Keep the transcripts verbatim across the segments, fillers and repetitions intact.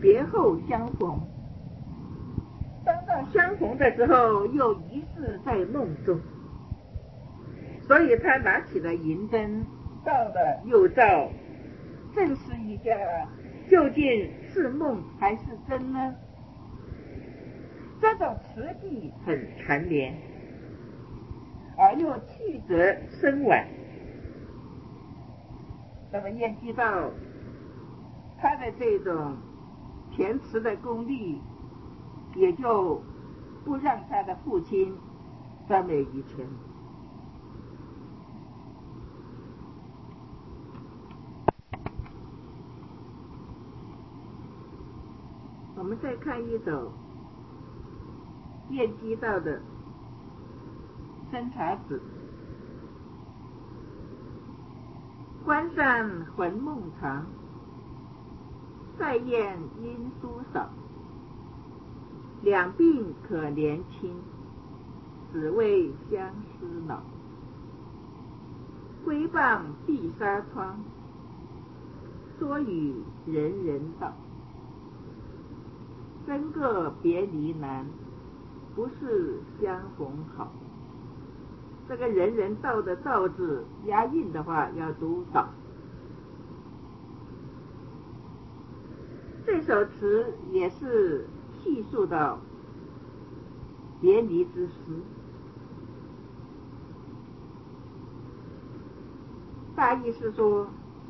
别后相逢。当到相逢的时候，又疑是在梦中，所以他拿起了银灯，照了又照，证实一下究竟是梦还是真呢？这种词句很缠绵，而又曲折深婉。那么晏几道他的这种填词的功力，也就不让他的父亲专美于前。我们再看一首晏几道的《侦察子》。关上魂梦长，塞雁音书少。两鬓可怜青，只为相思老。归傍碧纱窗，说与人人道。真个别离难，不是相逢好。这个人人道的道字押韵的话要读倒。这首词也是叙述到别离之诗，大意是说，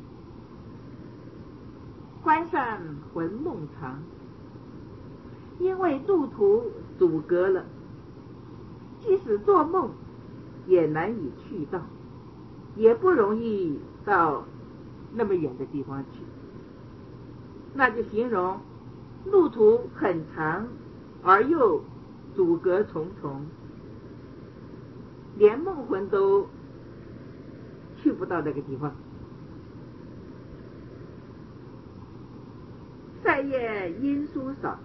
关上魂梦长，因为路途阻隔了，即使做梦也难以去到，也不容易到那么远的地方去，那就形容路途很长而又阻隔重重，连梦魂都去不到那个地方。塞雁音书少，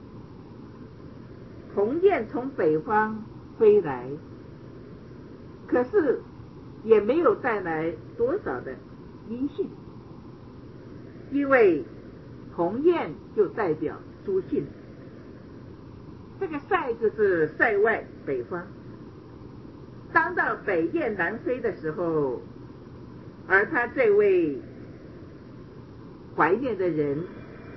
鸿雁从北方飞来，可是也没有带来多少的音信，因为鸿雁就代表书信，这个塞字是塞外北方，当到北雁南飞的时候，而他这位怀念的人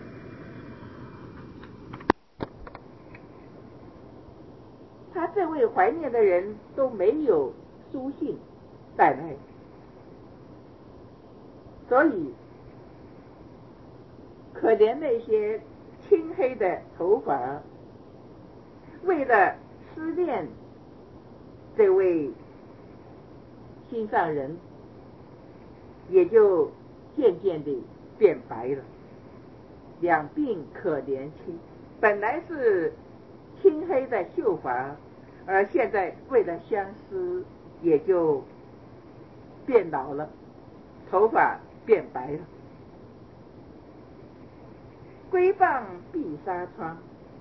他这位怀念的人都没有书信带来，所以可怜那些青黑的头发，为了思念这位心上人，也就渐渐地变白了。两鬓可怜青，本来是青黑的秀发，而现在为了相思，也就变老了，头发变白了。归傍碧纱窗，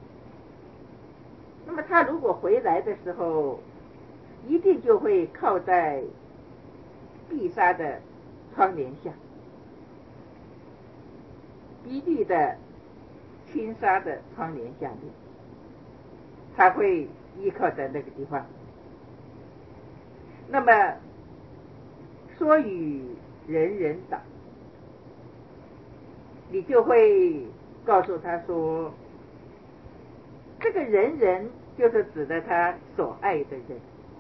那么他如果回来的时候，一定就会靠在碧纱的窗帘下，碧绿的轻纱的窗帘下面，他会依靠在那个地方。那么说与人人道，你就会告诉他说，这个人人就是指的他所爱的人。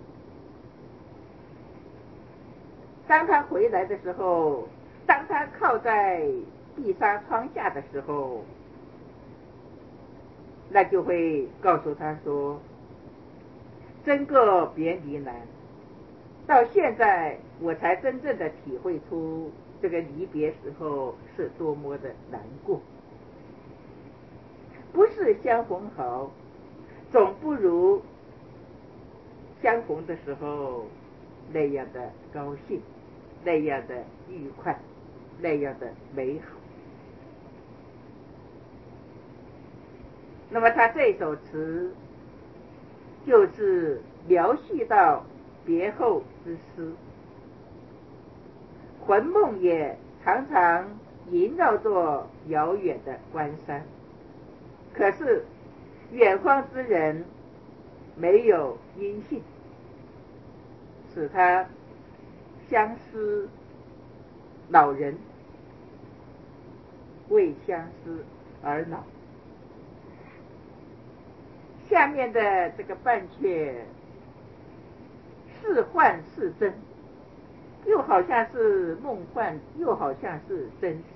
当他回来的时候，当他靠在碧纱窗下的时候，那就会告诉他说，真个别离难，到现在我才真正的体会出这个离别时候是多么的难过。不是相逢好，总不如相逢的时候那样的高兴，那样的愉快，那样的美好。那么他这首词就是描叙到别后之诗，魂梦也常常萦绕着遥远的关山， 可是远方之人没有音信，使他相思老人，为相思而恼。下面的这个半阙是幻是真，又好像是梦幻，又好像是真实。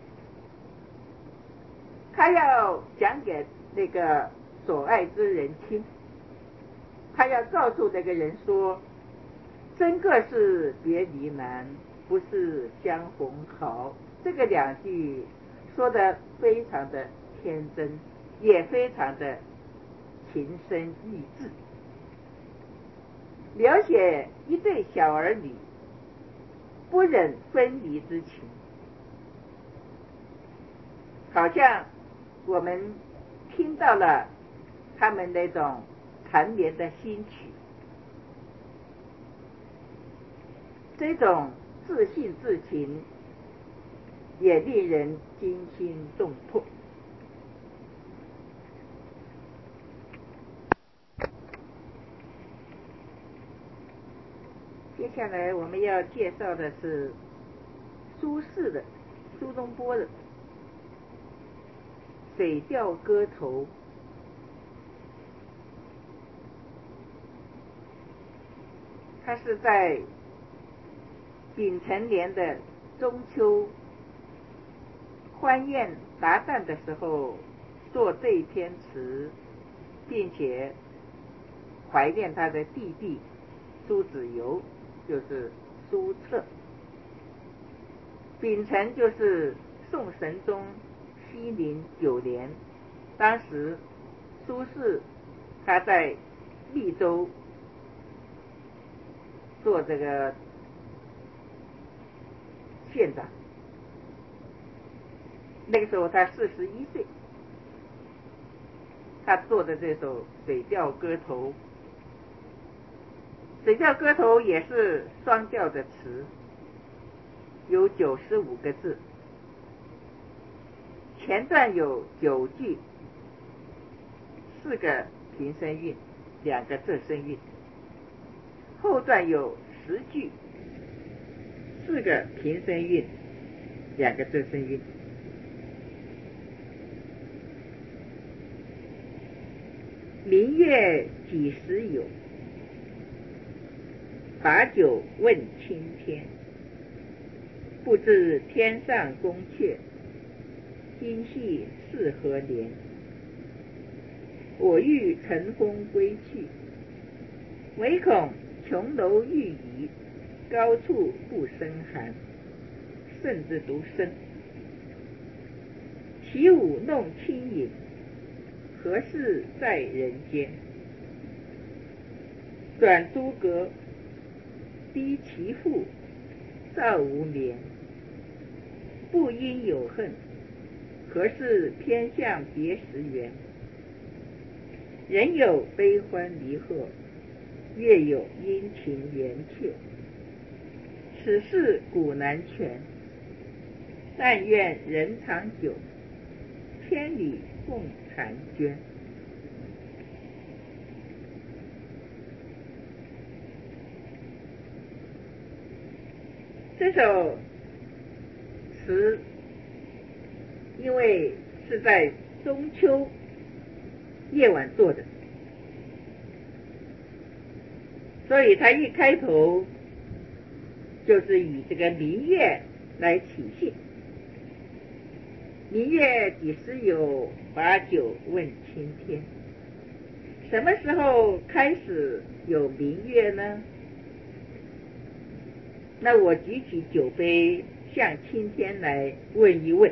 他要讲给那个所爱之人听，他要告诉那个人说，真个是别离难，不是相逢好。这个两句说得非常的天真，也非常的情深意志，描写一对小儿女不忍分离之情，好像我们听到了他们那种缠绵的心曲，这种自信之情也令人惊心动魄。接下来我们要介绍的是苏轼的苏东坡的《水调歌头》。他是在丙辰年的中秋欢宴达旦的时候作这篇词，并且怀念他的弟弟苏子由，就是苏辙。丙辰就是宋神宗熙宁九年，当时苏轼他在密州做这个县长，那个时候他四十一岁，他做的这首《水调歌头》，《水调歌头》也是双调的词，有九十五个字，前段有九句，四个平声韵，两个仄声韵，后段有十句，四个平声韵，两个仄声韵。明月几时有，把酒问青天。不知天上宫阙，今夕是何年。我欲乘风归去，唯恐琼楼玉宇，高处不胜寒。甚至独身，起舞弄清影，何事在人间。转朱阁，低绮户，照无眠。不应有恨，何事偏向别时圆。人有悲欢离合，月有阴晴圆缺。此事古难全，但愿人长久，千里共婵娟。这首词因为是在中秋夜晚做的，所以它一开头就是以这个明月来体现。明月几时有，把酒问青天。什么时候开始有明月呢？那我举起酒杯向青天来问一问。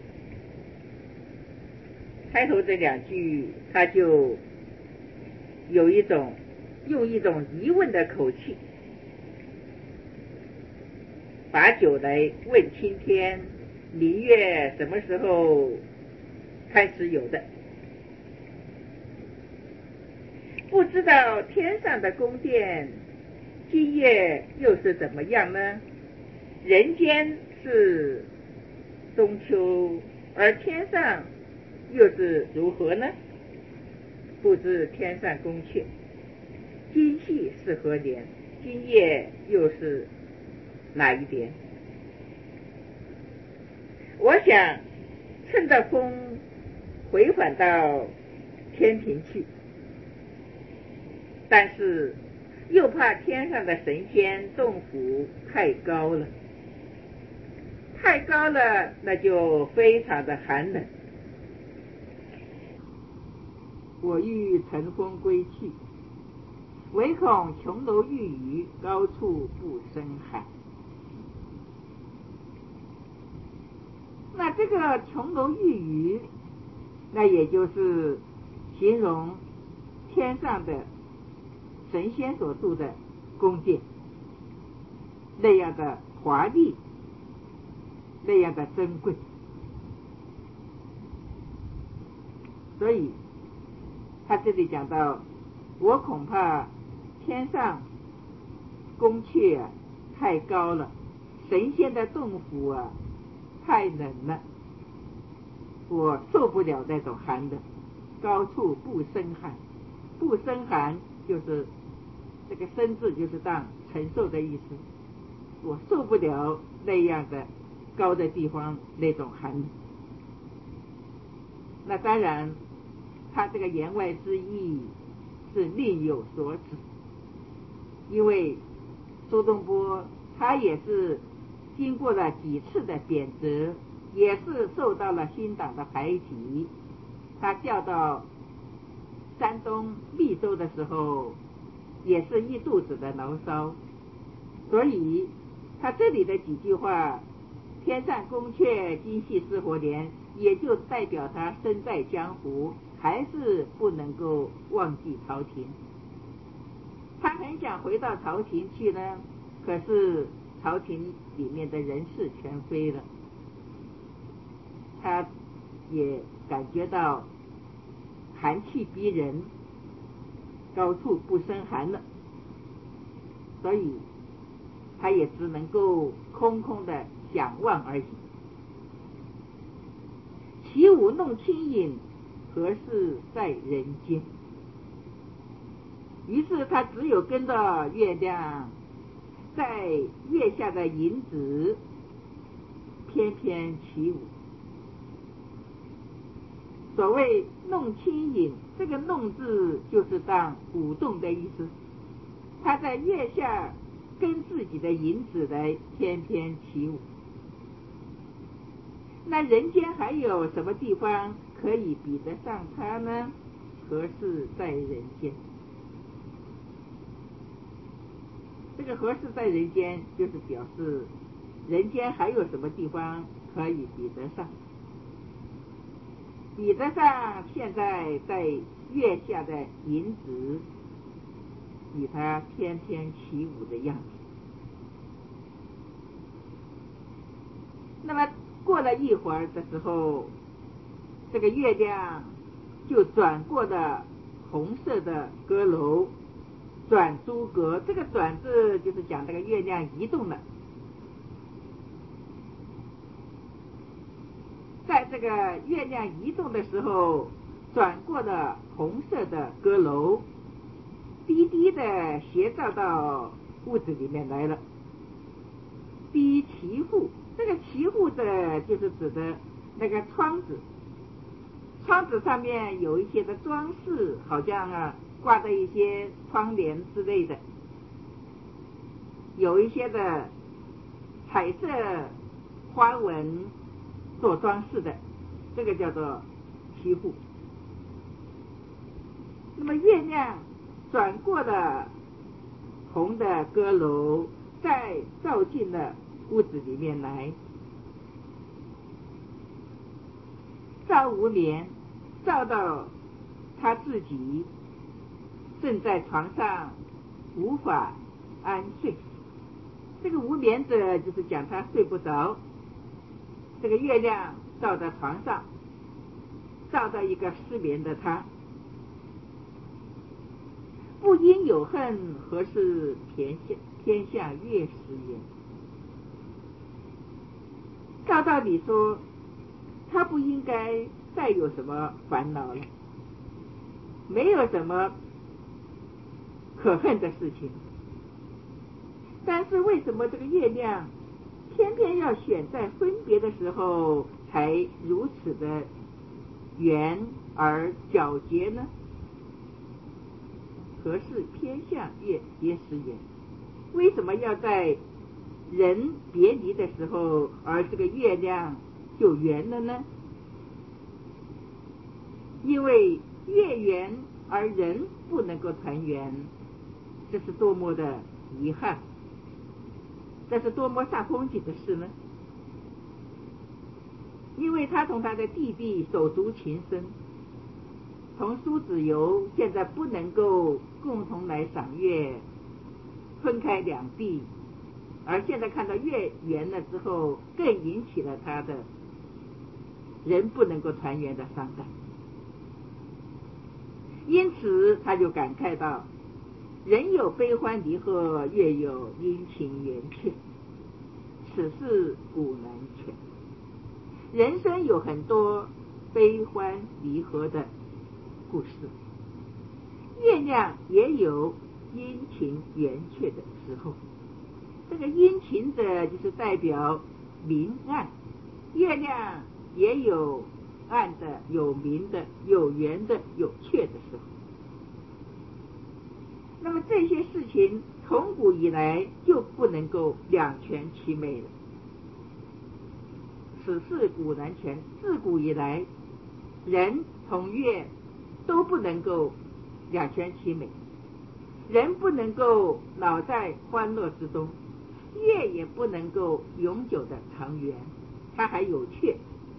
开头这两句他就有一种用一种疑问的口气，把酒来问青天，明月什么时候开始有的？不知道天上的宫殿今夜又是怎么样呢？人间是中秋，而天上又是如何呢？不知天上宫阙，今夕是何年？今夜又是哪一年？我想趁着风回返到天平去，但是又怕天上的神仙洞府太高了，太高了那就非常的寒冷。我欲乘风归去，唯恐琼楼玉宇，高处不胜寒。那这个琼楼玉宇，那也就是形容天上的神仙所住的宫殿，那样的华丽，那样的珍贵。所以他这里讲到，我恐怕天上宫阙啊太高了，神仙的洞府啊太冷了，我受不了那种寒冷。高处不胜寒，不胜寒就是这个生字就是当承受的意思，我受不了那样的高的地方那种寒冷。那当然他这个言外之意是另有所指，因为苏东坡他也是经过了几次的贬谪，也是受到了新党的排挤，他调到山东密州的时候也是一肚子的牢骚，所以他这里的几句话，天上宫阙，今夕是何年，也就代表他身在江湖，还是不能够忘记朝廷。他很想回到朝廷去呢，可是朝廷里面的人事全非了，他也感觉到寒气逼人，高处不胜寒了，所以他也只能够空空的想望而已。起舞弄清影，何事在人间？于是他只有跟着月亮，在月下的影子翩翩起舞。所谓弄清影，这个弄字就是当舞动的意思，他在月下跟自己的影子来翩翩起舞。那人间还有什么地方可以比得上他呢？何事在人间？这个何事在人间就是表示人间还有什么地方可以比得上，比得上现在在月下的影子与他翩翩起舞的样子。那么过了一会儿的时候，这个月亮就转过了红色的阁楼，转朱阁，这个转字就是讲这个月亮移动了。在这个月亮移动的时候，转过了红色的阁楼，低低的斜照到屋子里面来了。低旗户，这个旗户的就是指的那个窗子，窗子上面有一些的装饰，好像啊挂着一些窗帘之类的，有一些的彩色花纹做装饰的，这个叫做旗户。那么月亮转过了红的阁楼，再照进了屋子里面来，照无眠，照到他自己正在床上无法安睡。这个无眠者就是讲他睡不着，这个月亮照在床上，照到一个失眠的他。不因有恨，何事天下天下月食也？照道理说，他不应该再有什么烦恼了，没有什么可恨的事情。但是为什么这个月亮偏偏要选在分别的时候才如此的圆而皎洁呢？何事偏向月别时圆？为什么要在人别离的时候而这个月亮就圆了呢？因为月圆而人不能够团圆，这是多么的遗憾，这是多么煞风景的事呢？因为他同他的弟弟手足情深，同苏子游现在不能够共同来赏月，分开两地，而现在看到月圆了之后，更引起了他的人不能够团圆的伤感。因此他就感慨到，人有悲欢离合，月有阴晴圆缺，此事古难全。人生有很多悲欢离合的故事，月亮也有阴晴圆缺的时候。这个阴晴的就是代表明暗，月亮也有暗的，有明的，有圆的，有缺的时候。那么这些事情从古以来就不能够两全其美了，此事古难全。自古以来，人同月都不能够两全其美，人不能够老在欢乐之中，月也不能够永久的长圆，它还有缺。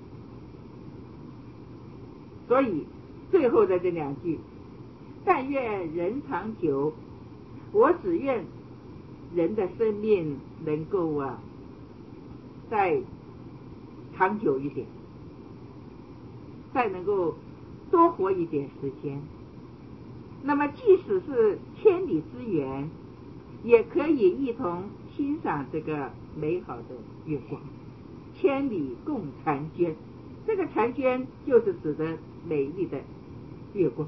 所以最后的这两句，但愿人长久，我只愿人的生命能够啊再长久一点，再能够多活一点时间。那么即使是千里之远，也可以一同欣赏这个美好的月光。千里共婵娟，这个婵娟就是指的美丽的月光。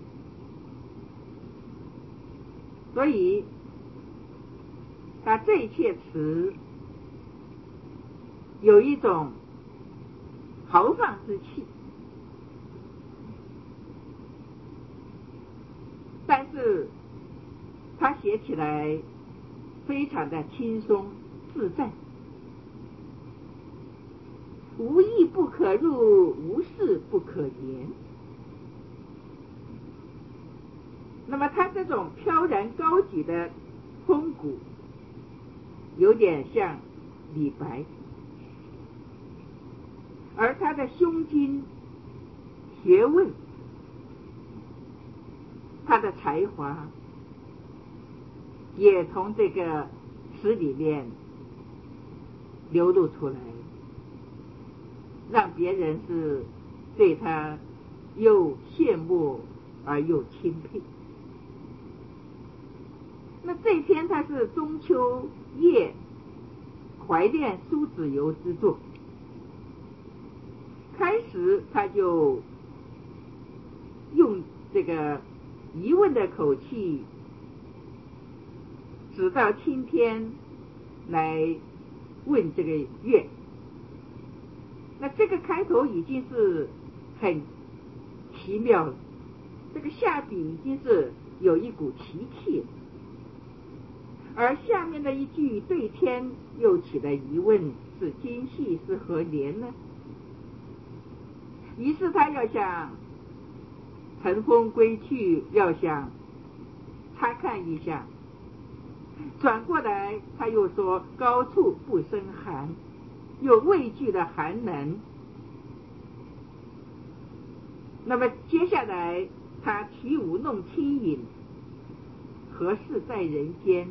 所以他这一阙词有一种豪放之气，但是他写起来非常的轻松自在，无意不可入，无事不可言。那么他这种飘然高举的风骨，有点像李白，而他的胸襟、学问、他的才华，也从这个诗里面流露出来，让别人是对他又羡慕而又钦佩。那这篇他是中秋夜怀念苏子游之作，开始他就用这个疑问的口气指到青天来问这个月。那这个开头已经是很奇妙了，这个下笔已经是有一股奇气了，而下面的一句对天又起了疑问，是今夕是何年呢？于是他要想乘风归去，要想他看一下，转过来他又说高处不胜寒，又畏惧的寒冷。那么接下来他起舞弄清影，何事在人间，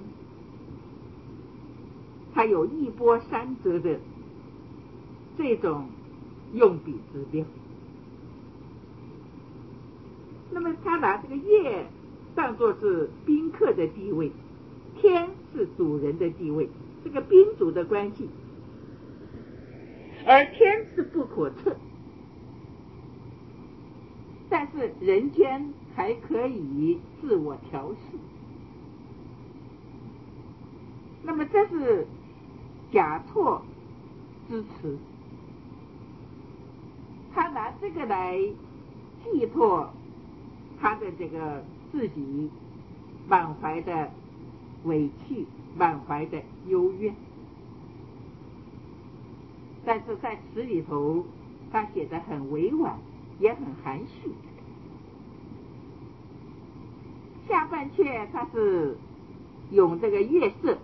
他有一波三折的这种用笔之妙。那么他拿这个月当作是宾客的地位，天是主人的地位，这个宾主的关系，而天是不可测， 但是人间还可以自我调试。那么这是假错之词，他拿这个来寄托他的这个自己满怀的委屈，满怀的幽怨。但是在词里头他写得很委婉，也很含蓄。下半阙他是用这个月色，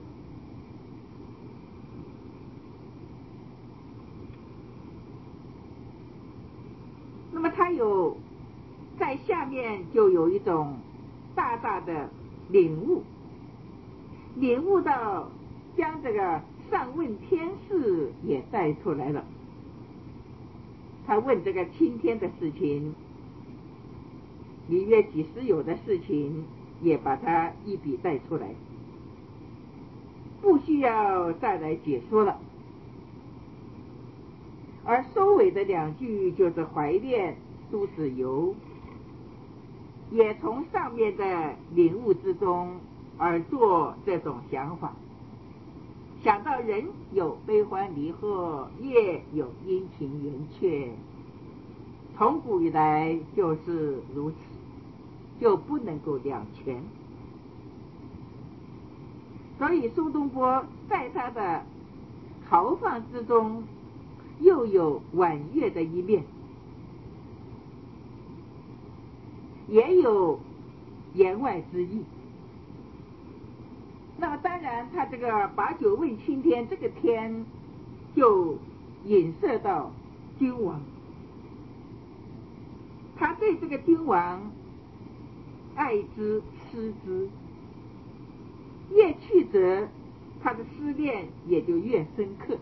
那么他有在下面就有一种大大的领悟，领悟到将这个上问天事也带出来了。他问这个青天的事情，里约几时有的事情也把它一笔带出来，不需要再来解说了。而收尾的两句就是怀念苏子由，也从上面的领悟之中而做这种想法，想到人有悲欢离合，月有阴晴圆缺，从古以来就是如此，就不能够两全。所以苏东坡在他的豪放之中又有婉约的一面，也有言外之意。那么当然他这个把酒问青天，这个天就引射到君王，他对这个君王爱之思之，越曲折他的思念也就越深刻，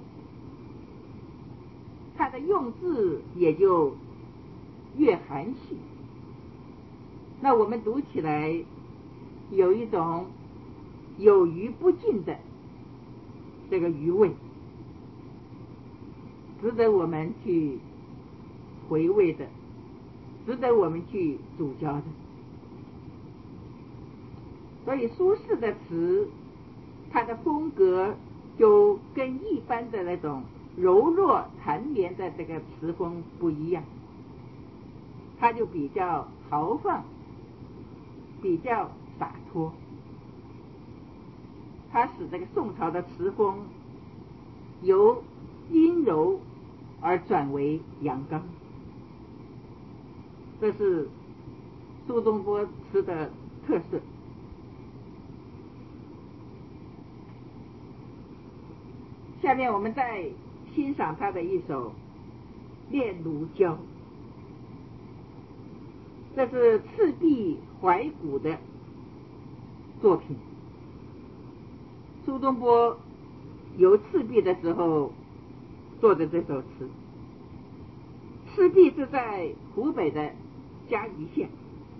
他的用字也就越含蓄。那我们读起来有一种有余不尽的这个余味，值得我们去回味的，值得我们去主教的。所以苏轼的词，他的风格就跟一般的那种柔弱缠绵的这个词风不一样，他就比较豪放，比较洒脱，他使这个宋朝的词风由阴柔而转为阳刚，这是苏东坡词的特色。下面我们再欣赏他的一首《念奴娇》，这是赤壁怀古的作品。苏东坡游赤壁的时候做的这首词。赤壁是在湖北的嘉鱼县，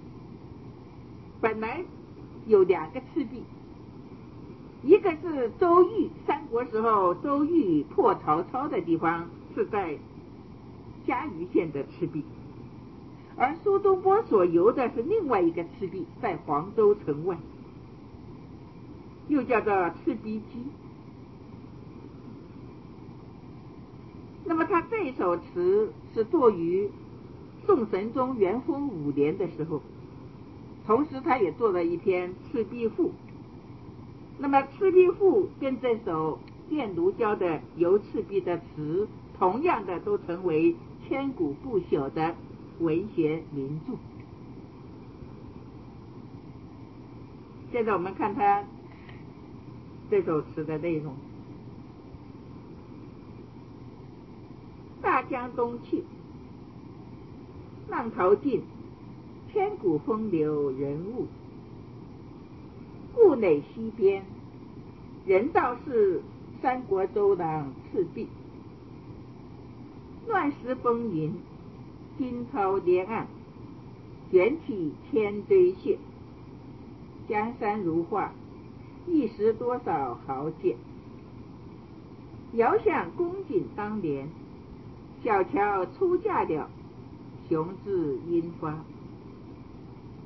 本来有两个赤壁，一个是周瑜三国时候周瑜破曹操的地方是在嘉鱼县的赤壁，而苏东坡所游的是另外一个赤壁，在黄州城外，又叫做赤壁矶。那么他这首词是作于宋神宗元丰五年的时候，同时他也做了一篇《赤壁赋》。那么《赤壁赋》跟这首《念奴娇》的游赤壁的词，同样的都成为千古不朽的文学名著。现在我们看他这首词的内容。大江东去，浪淘尽，千古风流人物。故垒西边，人道是三国周郎赤壁。乱石风云，惊涛连岸，卷起千堆雪。江山如画，一时多少豪杰。遥想公瑾当年，小乔出嫁了，雄姿樱花。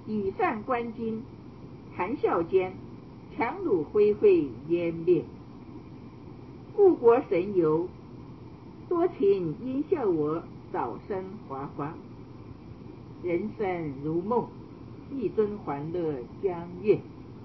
羽扇纶巾，谈笑间，樯橹灰飞烟灭。故国神游，多情应笑我早生华华。人生如梦，一尊还乐江月。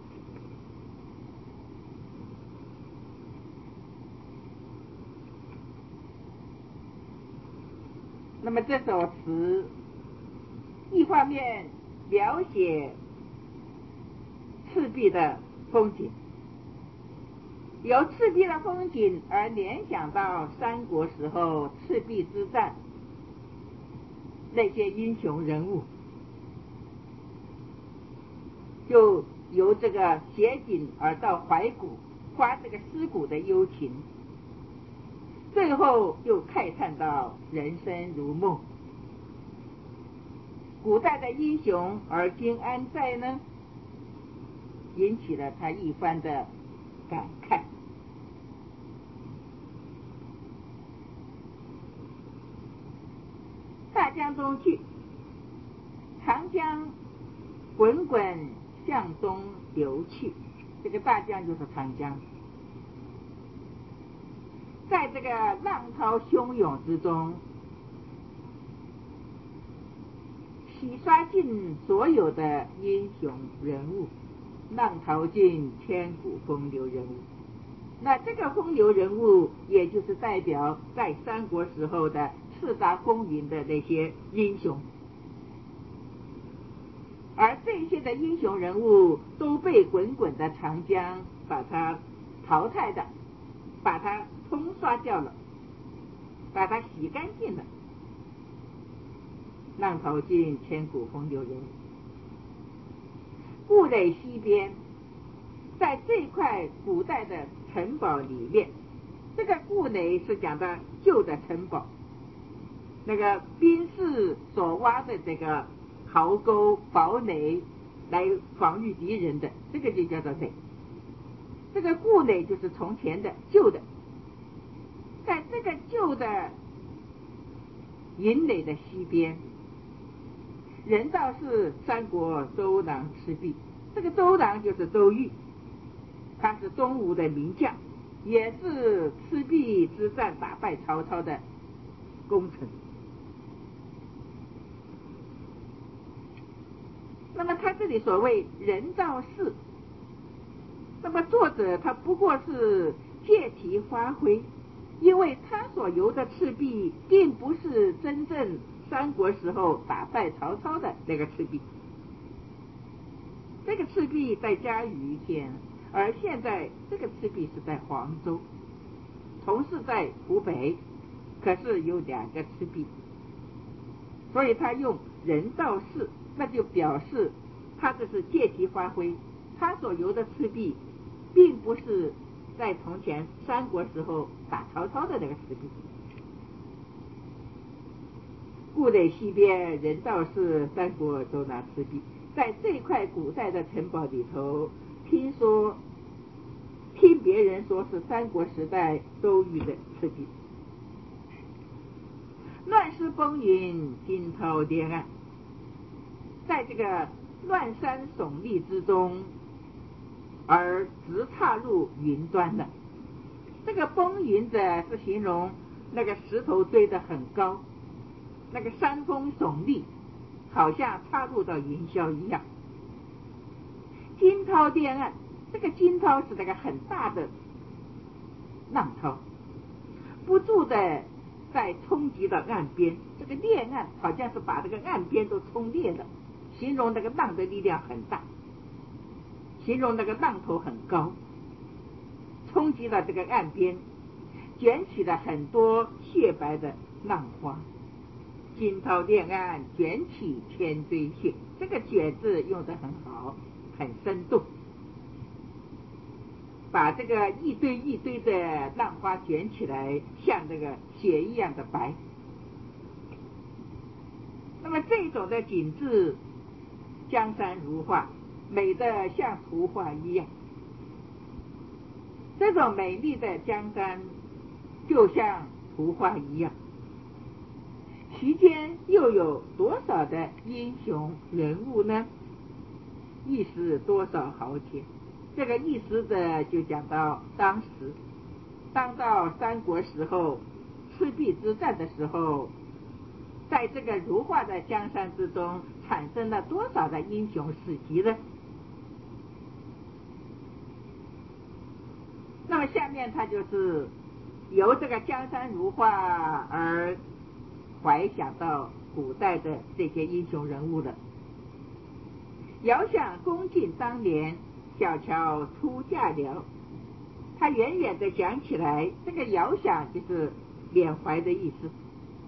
那么这首词一方面描写赤壁的风景，由赤壁的风景而联想到三国时候赤壁之战那些英雄人物，就由这个写景而到怀古，发这个思古的幽情，最后又慨叹到人生如梦。古代的英雄而今安在呢？引起了他一番的感慨。大江东去，长江滚滚向东流去，这个大江就是长江。在这个浪涛汹涌之中，洗刷尽所有的英雄人物，浪淘尽千古风流人物。那这个风流人物也就是代表在三国时候的叱咤风云的那些英雄，而这些的英雄人物都被滚滚的长江把它淘汰的，把它冲刷掉了，把它洗干净了。浪淘尽千古风流人物。故垒西边，在这块古代的城堡里面，这个故垒是讲的旧的城堡，那个兵士所挖的这个壕沟堡垒来防御敌人的，这个就叫做垒。这个故垒就是从前的旧的，在这个旧的营垒的西边，人道是三国周郎赤壁。这个周郎就是周瑜，他是东吴的名将，也是赤壁之战打败曹操的功臣。那么他这里所谓人道是，那么作者他不过是借题发挥，因为他所游的赤壁并不是真正三国时候打败曹操的那个赤壁，这个赤壁在嘉峪县，而现在这个赤壁是在黄州，同是在湖北，可是有两个赤壁，所以他用人道是，那就表示他这是借题发挥，他所游的赤壁并不是在从前三国时候打曹操的那个赤壁。故垒西边，人道是三国周郎赤壁。在这块古代的城堡里头，听说听别人说是三国时代周瑜的赤壁。乱世风云，惊涛颠岸，在这个乱山耸立之中而直踏入云端的，这个风云者是形容那个石头堆得很高，那个山峰耸立，好像插入到云霄一样。惊涛颠岸，这个惊涛是那个很大的浪涛，不住的在冲击到岸边，这个裂岸好像是把这个岸边都冲裂了，形容那个浪的力量很大，形容那个浪头很高，冲击到这个岸边，卷起了很多雪白的浪花。惊涛裂岸，卷起千堆雪，这个卷字用得很好，很生动，把这个一堆一堆的浪花卷起来，像这个雪一样的白。那么这种的景致，江山如画，美得像图画一样。这种美丽的江山就像图画一样，其间又有多少的英雄人物呢？ 一时多少豪杰。这个一时的就讲到当时，当到三国时候赤壁之战的时候，在这个如画的江山之中产生了多少的英雄事迹呢？那么下面他就是由这个江山如画而怀想到古代的这些英雄人物的。遥想公瑾当年，小乔出嫁了。他远远的想起来，这个遥想就是缅怀的意思。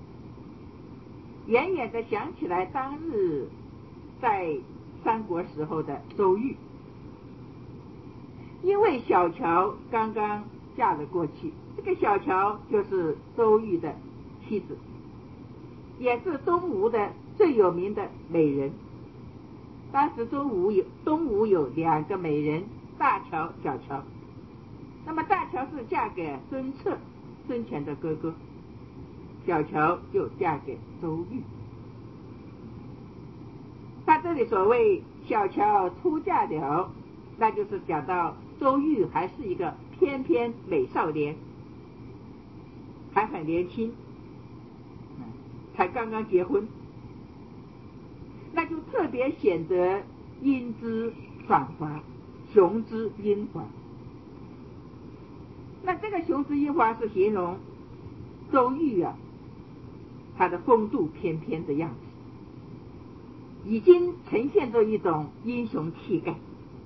远远的想起来当日在三国时候的周瑜，因为小乔刚刚嫁了过去，这个小乔就是周瑜的妻子，也是东吴的最有名的美人。当时东吴有东吴有两个美人，大乔、小乔。那么大乔是嫁给孙策，孙权的哥哥，小乔就嫁给周瑜。他这里所谓小乔出嫁了，那就是讲到周瑜还是一个翩翩美少年，还很年轻，才刚刚结婚，那就特别显得英姿爽滑，雄姿英华。那这个雄姿英华是形容周瑜啊，他的风度翩翩的样子，已经呈现出一种英雄气概。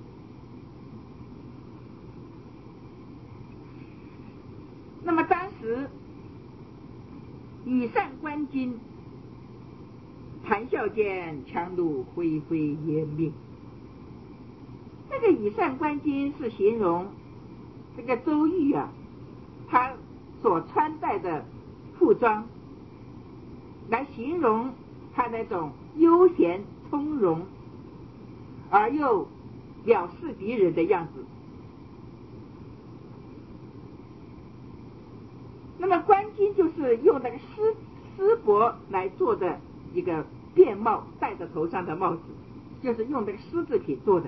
那么当时羽扇纶巾，谈笑间，樯橹灰飞烟灭。这个羽扇纶巾是形容这个周瑜啊，他所穿戴的服装，来形容他那种悠闲从容而又藐视敌人的样子。那么纶巾就是用那个丝丝帛来做的一个便帽，戴在头上的帽子，就是用那个丝制品做的。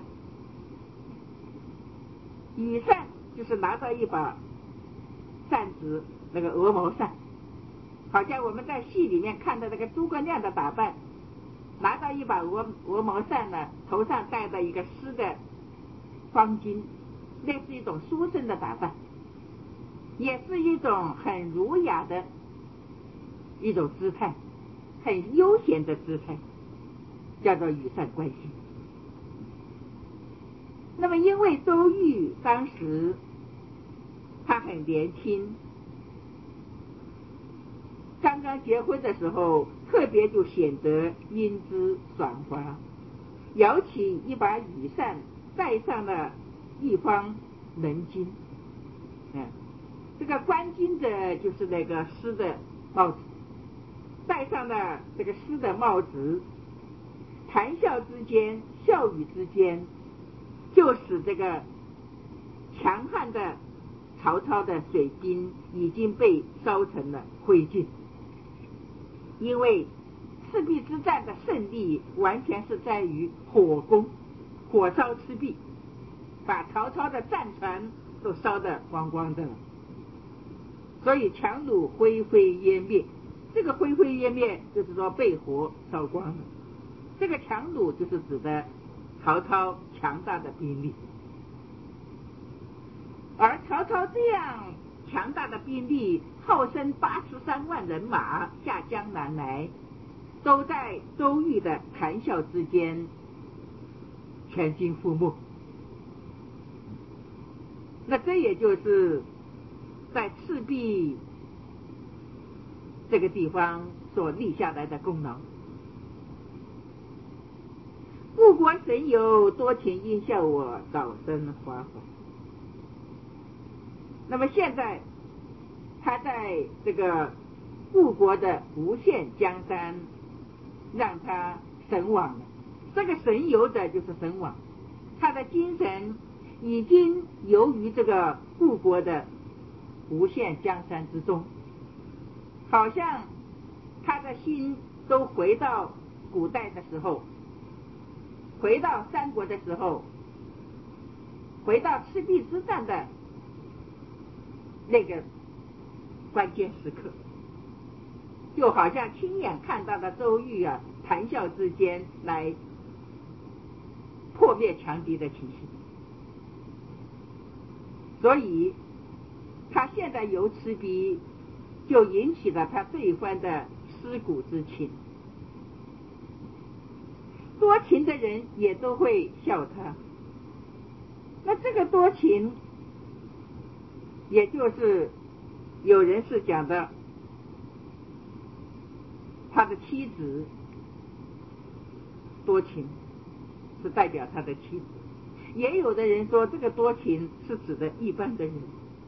羽扇就是拿到一把扇子，那个鹅毛扇，好像我们在戏里面看到那个诸葛亮的打扮，拿到一把鹅鹅毛扇呢，头上戴着一个丝的方巾，那是一种书生的打扮，也是一种很儒雅的一种姿态，很悠闲的姿态，叫做羽扇纶巾。那么因为周瑜当时他很年轻，刚刚结婚的时候特别就显得英姿爽滑，摇起一把羽扇，戴上了一方棱巾，嗯，这个纶巾的就是那个丝的帽子，戴上了这个丝的帽子，谈笑之间，笑语之间，就使这个强悍的曹操的水军已经被烧成了灰烬。因为赤壁之战的胜利完全是在于火攻，火烧赤壁，把曹操的战船都烧得光光的了，所以樯橹灰飞烟灭。这个灰飞烟灭就是说被火烧光了，这个樯橹就是指的曹操强大的兵力。而曹操这样强大的兵力，号称八十三万人马下江南来，都在周瑜的谈笑之间全军覆没。那这也就是在赤壁这个地方所立下来的功劳。故国神游，多情应笑我，早生华怀。那么现在他在这个故国的无限江山让他神往了，这个神游的就是神往，他的精神已经游于这个故国的无限江山之中，好像他的心都回到古代的时候， 回到三国的时候，回到赤壁之战的那个关键时刻，就好像亲眼看到了周瑜啊谈笑之间来破灭强敌的情势，所以他现在游赤壁，就引起了他这一番的思古之情。多情的人也都会笑他，那这个多情，也就是有人是讲的他的妻子多情，是代表他的妻子，也有的人说这个多情是指的一般的人，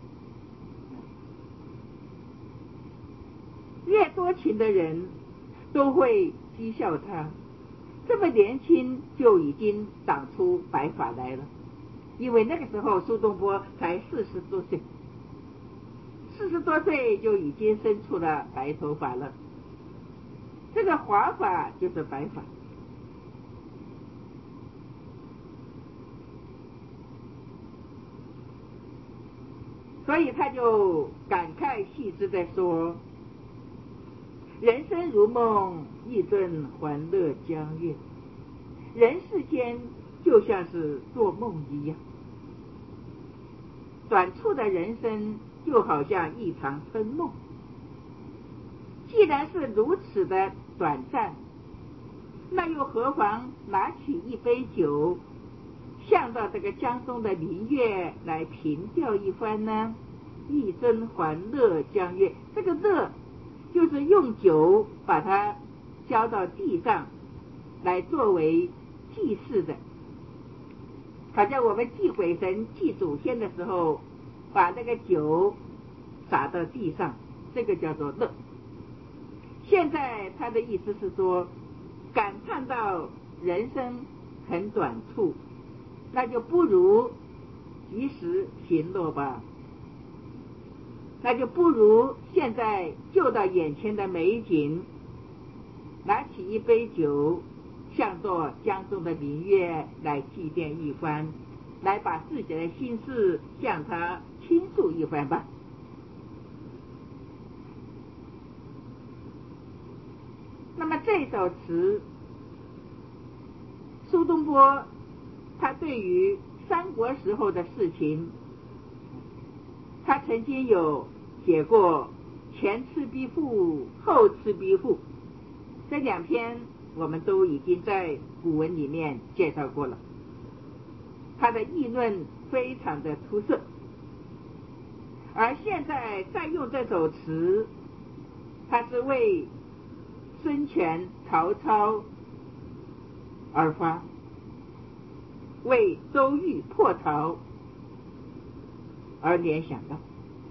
越多情的人都会讥笑他，这么年轻就已经长出白发来了，因为那个时候苏东坡才四十多岁，四十多岁就已经生出了白头发了，这个华发就是白发。所以他就感慨系之的说，人生如梦，一尊还乐江月，人世间就像是做梦一样，短促的人生就好像一场春梦。既然是如此的短暂，那又何妨拿起一杯酒，向到这个江中的明月来凭吊一番呢？一尊还乐江月，这个乐就是用酒把它浇到地上，来作为祭祀的，好像我们祭鬼神祭祖先的时候，把那个酒洒到地上，这个叫做乐。现在他的意思是说，感叹到人生很短促，那就不如及时行乐吧，那就不如现在就到眼前的美景，拿起一杯酒，向着江中的明月来祭奠一番，来把自己的心事向他倾诉一番吧。那么这首词，苏东坡他对于三国时候的事情，他曾经有写过前赤壁赋、后赤壁赋，这两篇我们都已经在古文里面介绍过了，他的议论非常的出色，而现在再用这首词，他是为孙权、曹操而发，为周瑜破曹而联想到。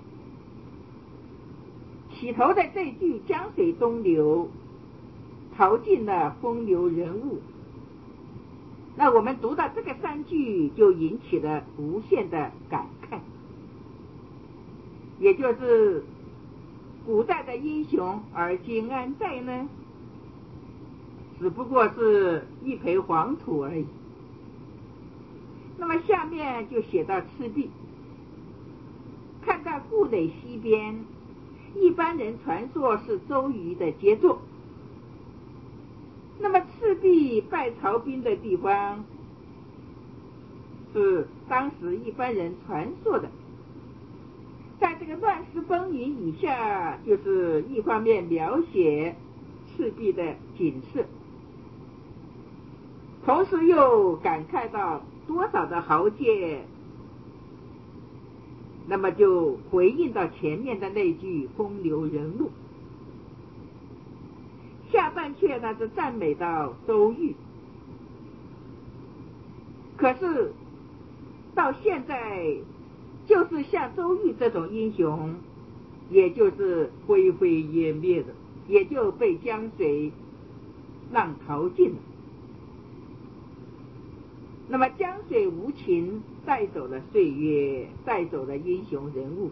起头的这句江水东流，淘尽了风流人物，那我们读到这个三句就引起了无限的感慨，也就是古代的英雄而今安在呢？只不过是一抔黄土而已。那么下面就写到赤壁，看到故垒西边，一般人传说是周瑜的杰作，那么赤壁败曹兵的地方是当时一般人传说的，在这个乱石风云以下，就是一方面描写赤壁的景色，同时又感慨到多少的豪杰，那么就回应到前面的那句风流人物。下半阙呢是赞美到周瑜，可是到现在就是像周瑜这种英雄，也就是灰飞烟灭的，也就被江水浪淘尽了。那么江水无情，带走了岁月，带走了英雄人物，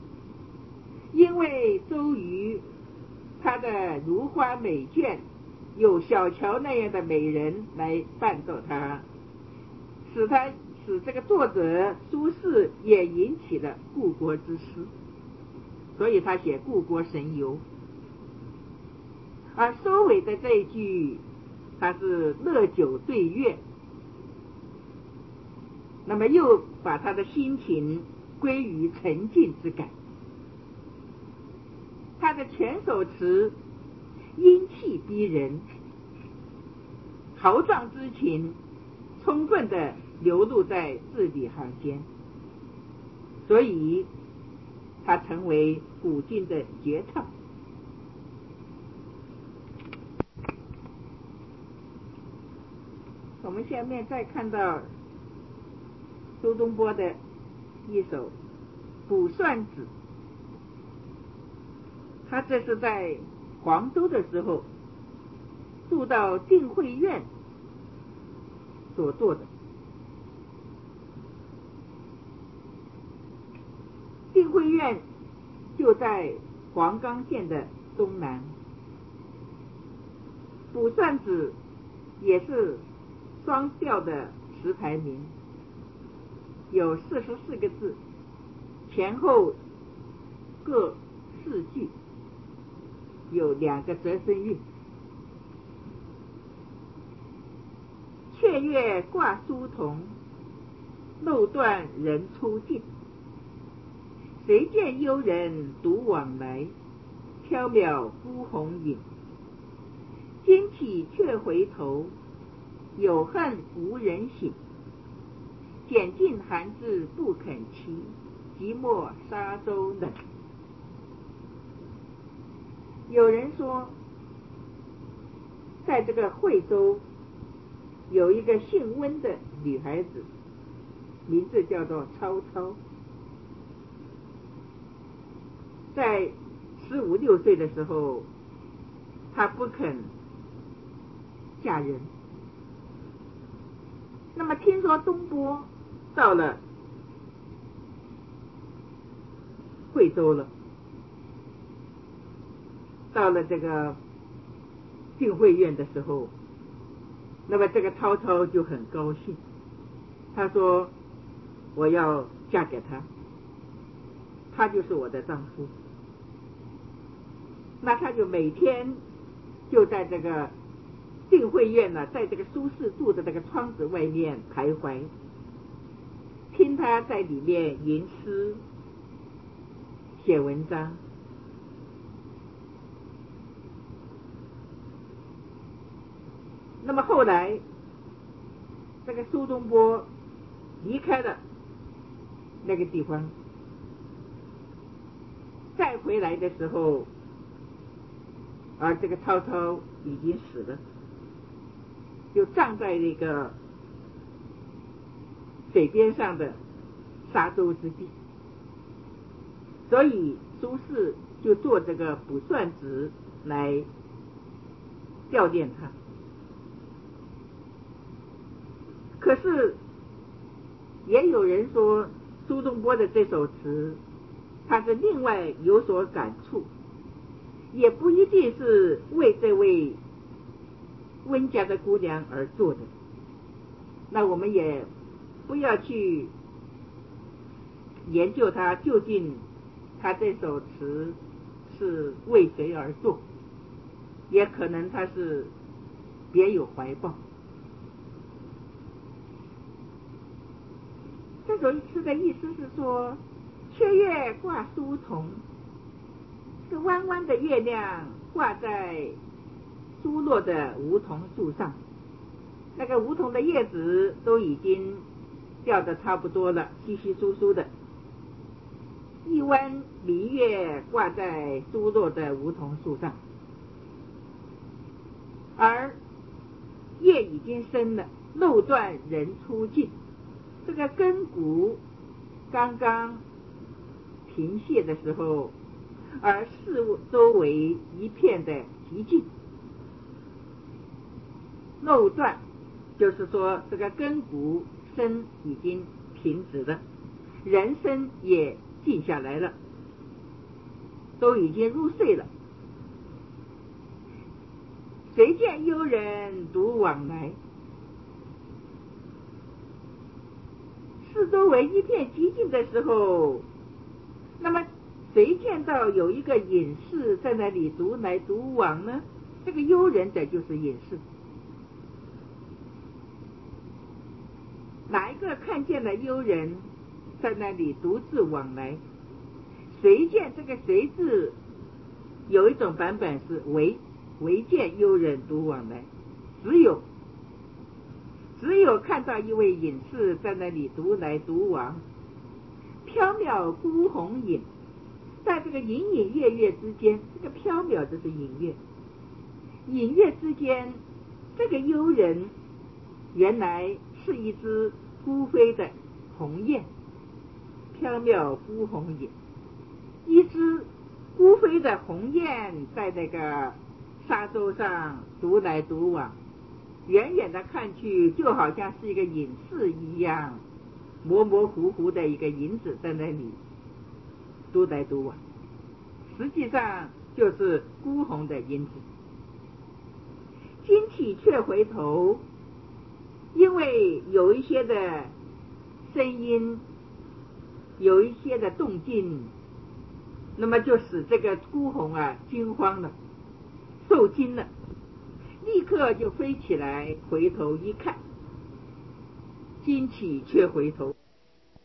因为周瑜他的如花美眷有小乔那样的美人来伴奏它，使他使这个作者苏轼也引起了故国之思，所以他写故国神游。而收尾的这一句，他是乐酒对月，那么又把他的心情归于沉静之感。他的全首词英气逼人，豪壮之情充分地流露在字里行间，所以他成为古今的绝唱。我们下面再看到苏东坡的一首《卜算子》，他这是在黄州的时候住到定慧院所做的。定慧院就在黄冈县的东南，卜算子也是双调的词牌名，有四十四个字，前后各四句，有两个折声韵。雀跃挂书童，漏断人初尽。谁见幽人独往来，缥缈孤鸿影。惊起却回头，有恨无人省。拣尽寒枝不肯栖，寂寞沙洲冷。有人说，在这个惠州有一个姓温的女孩子，名字叫做超超，在十五六岁的时候，她不肯嫁人。那么听说东坡到了惠州了，到了这个定慧院的时候，那么这个超超就很高兴，他说我要嫁给他，他就是我的丈夫。那他就每天就在这个定慧院呢，在这个苏轼住的这个窗子外面徘徊，听他在里面吟诗写文章。那么后来这个苏东坡离开了那个地方，再回来的时候，而这个超超已经死了，就葬在那个水边上的沙洲之地。所以苏轼就做这个卜算子来悼念他。可是也有人说，苏东坡的这首词他是另外有所感触，也不一定是为这位温家的姑娘而做的。那我们也不要去研究他究竟他这首词是为谁而作，也可能他是别有怀抱。这首诗的意思是说，雀跃挂书童，这个弯弯的月亮挂在疏落的梧桐树上，那个梧桐的叶子都已经掉得差不多了，稀稀疏疏的，一弯明月挂在疏落的梧桐树上，而夜已经深了，漏断人初尽。这个根骨刚刚停歇的时候，而四周围一片的寂静。漏断就是说这个根骨声已经停止了，人声也静下来了，都已经入睡了。 谁见幽人独往来？四周围一片寂静的时候，那么谁见到有一个隐士在那里独来独往呢？这个幽人者就是隐士。哪一个看见了幽人在那里独自往来？谁见这个谁字有一种版本是唯唯见幽人独往来，只有只有看到一位隐士在那里独来独往，缥缈孤鸿影，在这个隐隐约约之间，这个缥缈就是隐约，隐约之间，这个幽人原来是一只孤飞的鸿雁，缥缈孤鸿影，一只孤飞的鸿雁在那个沙洲上独来独往，远远的看去就好像是一个隐士一样，模模糊糊的一个影子在那里独来独往，实际上就是孤鸿的影子。惊起却回头，因为有一些的声音，有一些的动静，那么就使这个孤鸿啊惊慌了，受惊了，立刻就飞起来，回头一看，惊起却回头。